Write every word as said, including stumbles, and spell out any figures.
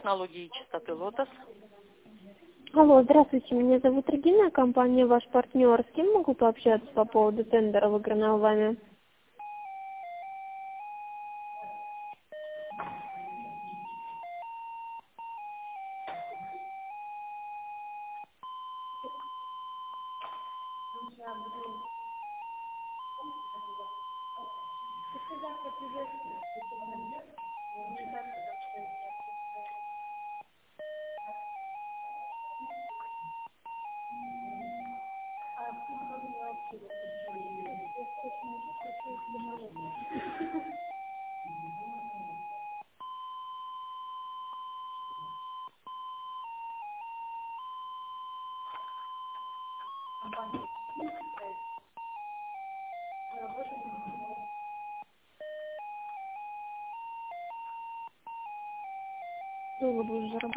технологии и частоты Лотос. Алло, здравствуйте, меня зовут Регина, компания «Ваш партнер». С кем могу пообщаться по поводу тендера, выигранного вами? Долго будешь зарабатывать.